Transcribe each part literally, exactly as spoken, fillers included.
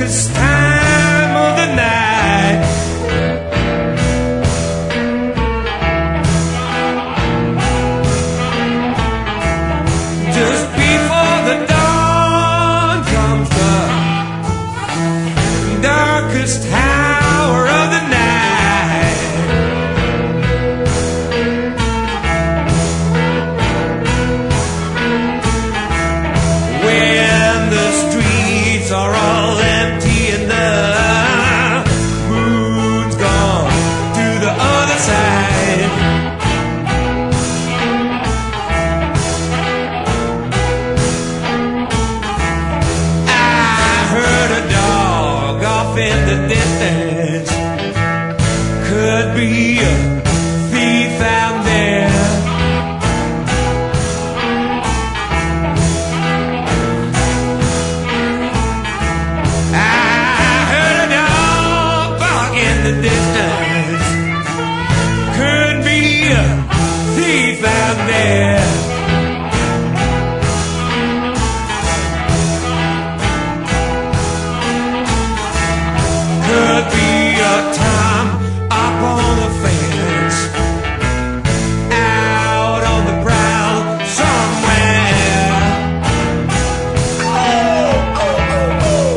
darkest time of the night. Just before the dawn comes the darkest hour of the night. When the streets are all empty and the moon's gone to the other side. I heard a dog off in the distance. Could be a thief out there. The distance could be a thief out there. Could be a time up on the fence, out on the prowl somewhere. Oh, oh, oh, oh.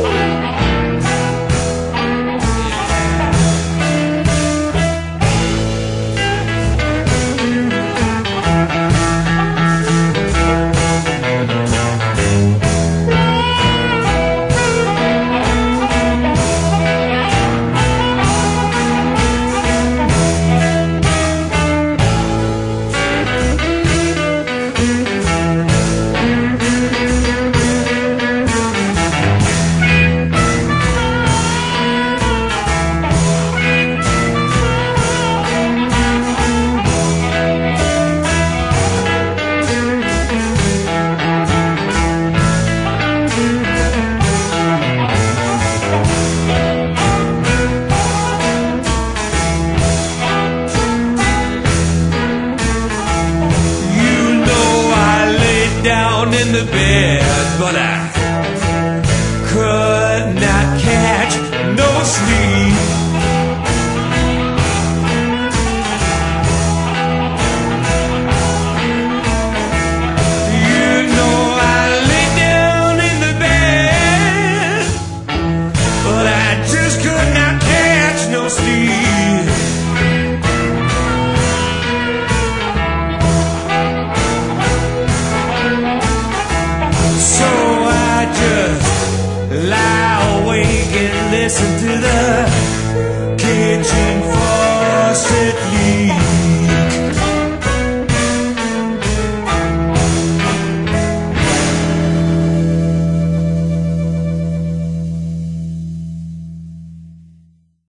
Down in the bed, but I could not catch no sleep. You know I lay down in the bed, but I just could not catch no sleep. Lie awake and listen to the kitchen faucet